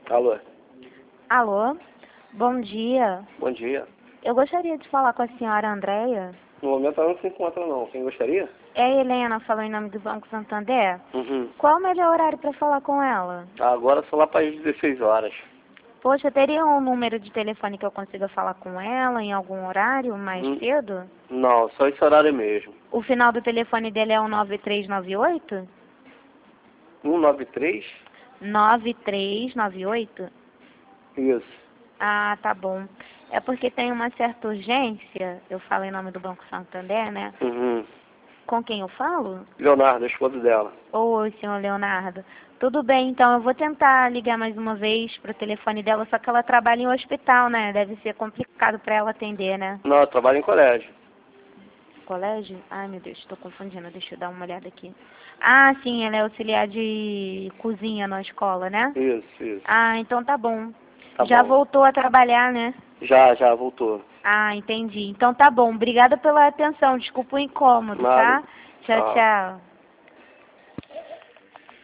Alô? Alô? Bom dia. Bom dia. Eu gostaria de falar com a senhora Andréia. No momento ela não se encontra não. Quem gostaria? É a Helena, falou em nome do Banco Santander. Uhum. Qual o melhor horário para falar com ela? Agora só lá para as 16 horas. Poxa, teria um número de telefone que eu consiga falar com ela em algum horário mais cedo? Não, só esse horário mesmo. O final do telefone dele é o 9398? 193? 9398? Isso. Ah, tá bom. É porque tem uma certa urgência, eu falo em nome do Banco Santander, né? Uhum. Com quem eu falo? Leonardo, a esposa dela. Oi, senhor Leonardo. Tudo bem, então eu vou tentar ligar mais uma vez pro telefone dela, só que ela trabalha em um hospital, né? Deve ser complicado para ela atender, né? Não, ela trabalha em colégio. Colégio? Ai, meu Deus, estou confundindo. Deixa eu dar uma olhada aqui. Ah, sim, ela é auxiliar de cozinha na escola, né? Isso. Ah, então tá bom. Tá Já bom. voltou a trabalhar, né? Já voltou. Ah, entendi. Então tá bom. Obrigada pela atenção. Desculpa o incômodo, Nada. tá? Tchau, Tchau. tchau.